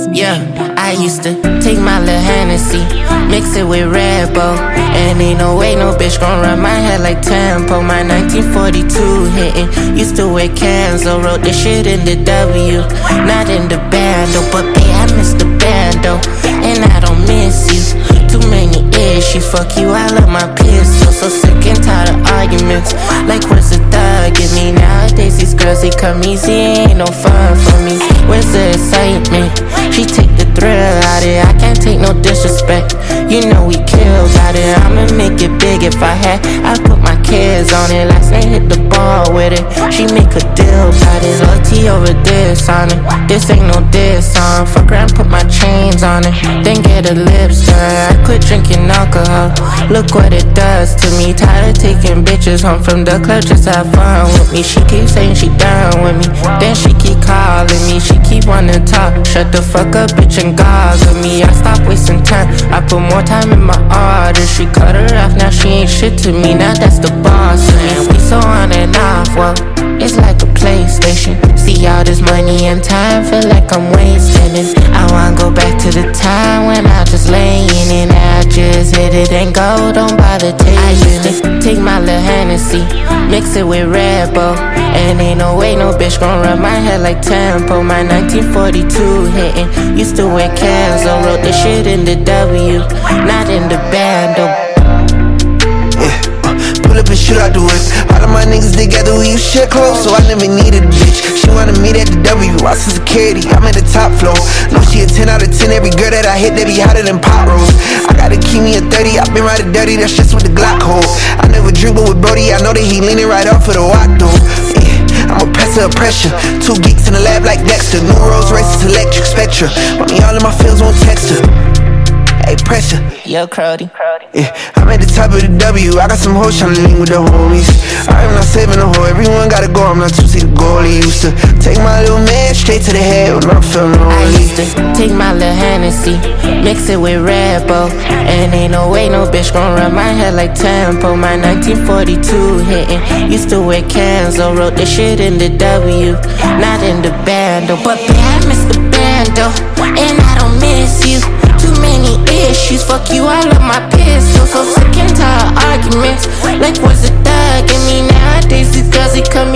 Yeah, I used to take my little Hennessy, mix it with Red Bull, and ain't no way no bitch gon' run my head like Tempo. My 1942 hitting, used to wear Kenzo, wrote this shit in the W, not in the bando, but babe, I miss the bando, and I don't miss you. Too many issues, fuck you, I love my pistol. So sick and tired of arguments, like where's the thug in me? Nowadays these girls, they come easy, ain't no fun for me. Where's the excitement? She take the thrill out it, I can't take no disrespect. You know we killed out it, I'ma make it big if I had. I put my kids on it, last night hit the ball with it. She make a deal about it, loyalty over this on it. This ain't no diss on, fuck around, put my chains on it, then get a lip stir. I quit drinking alcohol, look what it does to me. Tired of taking bitches home from the club just to have fun with me. She keep saying she done with me, then she keep calling me. She keep wanting to talk, shut the fuck up bitch and goggle me. I stop wasting time, I put more time in my order. She cut her off, now she ain't shit to me. Now that's the boss of me. We so on and off, well, it's like a PlayStation. See all this money and time, feel like I'm wasting it. I wanna go back to the time when I just laying in. I just hit it and go, don't bother tasting it. I used to take my little Hennessy, mix it with Red Bull, and ain't no way no bitch gon' run my head like Tempo. My 1942 hitting, used to wear Kenzo, wrote this shit in the W, not in the bando. Pull up and shoot out the whip. All of my niggas together, we use shit close, so I never needed a bitch. She wanted me at the W, I said security, I'm at the top floor. No, she a 10 out of 10, every girl that I hit, they be hotter than pot rolls. I gotta keep me a 30, I been riding dirty, that's just with the Glock hold. I never dribble with Brody, I know that he leaning right off of the walk though. I'm a passer of pressure, 2 geeks in the lab like Dexter. New Rolls Royces, electric Spectra, want me all in my fields, won't text her. Hey, pressure. Yo, Crody. Yeah, I'm at the top of the W, I got some hoes tryna link with the homies. I am not saving a hoe, everyone gotta go, I'm not 2C the goalie. Used to take my little man straight to the head when I'm feeling lonely. I used to take my little Hennessy, mix it with Red Bull, and ain't no way no bitch gon' run my head like Tempo. My 1942 hitting, used to wear Kenzo, wrote this shit in the W, not in the bando. But babe, I miss the bando, and I don't miss you. Too many issues, fuck you, I love my pistol. So sick and tired of arguments, like what's the thug in me? Nowadays these girls, they come